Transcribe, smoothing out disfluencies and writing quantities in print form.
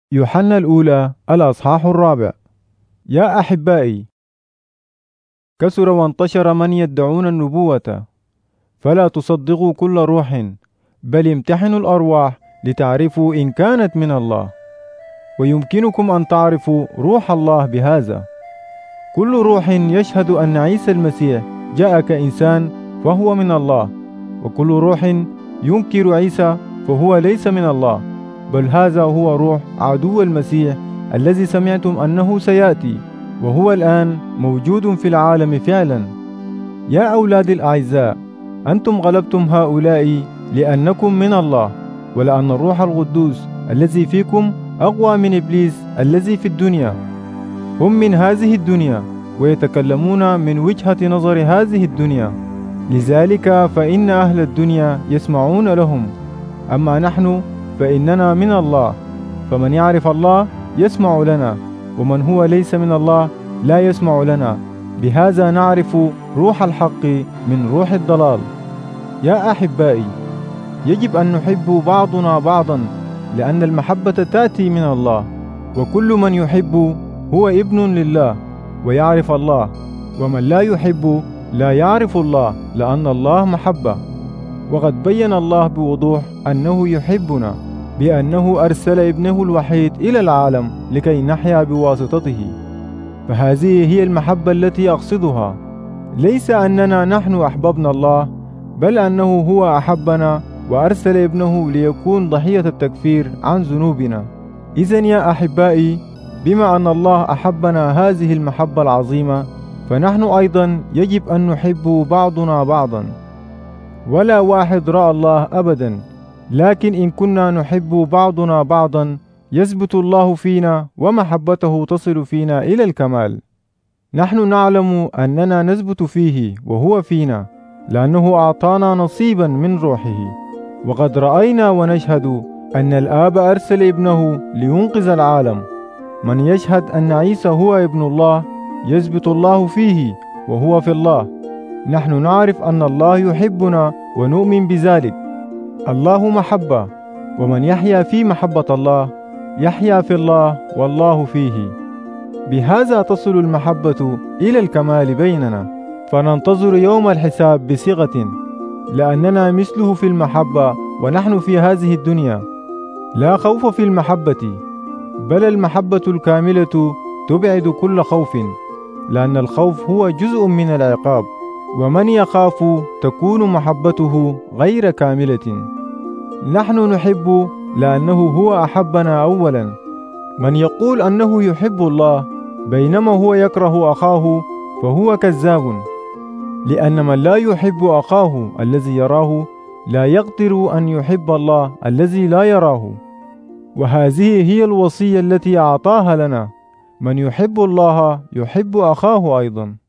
يوحنا الأولى الأصحاح 4. يا أحبائي، كثر وانتشر من يدعون النبوة، فلا تصدقوا كل روح، بل امتحنوا الأرواح لتعرفوا إن كانت من الله، ويمكنكم أن تعرفوا روح الله بهذا: كل روح يشهد أن عيسى المسيح جاء كإنسان فهو من الله، وكل روح ينكر عيسى فهو ليس من الله، بل هذا هو روح عدو المسيح الذي سمعتم أنه سيأتي، وهو الآن موجود في العالم فعلا. يا أولاد الأعزاء، أنتم غلبتم هؤلاء لأنكم من الله، ولأن الروح القدوس الذي فيكم أقوى من إبليس الذي في الدنيا. هم من هذه الدنيا ويتكلمون من وجهة نظر هذه الدنيا، لذلك فإن أهل الدنيا يسمعون لهم. أما نحن فإننا من الله، فمن يعرف الله يسمع لنا، ومن هو ليس من الله لا يسمع لنا. بهذا نعرف روح الحق من روح الضلال. يا أحبائي، يجب أن نحب بعضنا بعضا، لأن المحبة تأتي من الله، وكل من يحب هو ابن لله ويعرف الله، ومن لا يحب لا يعرف الله، لأن الله محبة. وقد بين الله بوضوح أنه يحبنا بأنه أرسل ابنه الوحيد إلى العالم لكي نحيا بواسطته. فهذه هي المحبة التي أقصدها، ليس أننا نحن أحببنا الله، بل أنه هو أحبنا وأرسل ابنه ليكون ضحية التكفير عن ذنوبنا. إذن يا أحبائي، بما أن الله أحبنا هذه المحبة العظيمة، فنحن أيضا يجب أن نحب بعضنا بعضا. ولا واحد رأى الله أبدا، لكن إن كنا نحب بعضنا بعضا يثبت الله فينا ومحبته تصل فينا إلى الكمال. نحن نعلم أننا نثبت فيه وهو فينا، لأنه أعطانا نصيبا من روحه. وقد رأينا ونشهد أن الآب أرسل ابنه لينقذ العالم. من يشهد أن عيسى هو ابن الله يثبت الله فيه وهو في الله. نحن نعرف أن الله يحبنا ونؤمن بذلك. الله محبة، ومن يحيا في محبة الله يحيا في الله والله فيه. بهذا تصل المحبة إلى الكمال بيننا، فننتظر يوم الحساب بثقة، لأننا مثله في المحبة ونحن في هذه الدنيا. لا خوف في المحبة، بل المحبة الكاملة تبعد كل خوف، لأن الخوف هو جزء من العقاب، ومن يخاف تكون محبته غير كاملة. نحن نحب لأنه هو أحبنا أولا. من يقول أنه يحب الله بينما هو يكره أخاه فهو كذاب، لأن من لا يحب أخاه الذي يراه لا يقدر أن يحب الله الذي لا يراه. وهذه هي الوصية التي أعطاها لنا: من يحب الله يحب أخاه أيضا.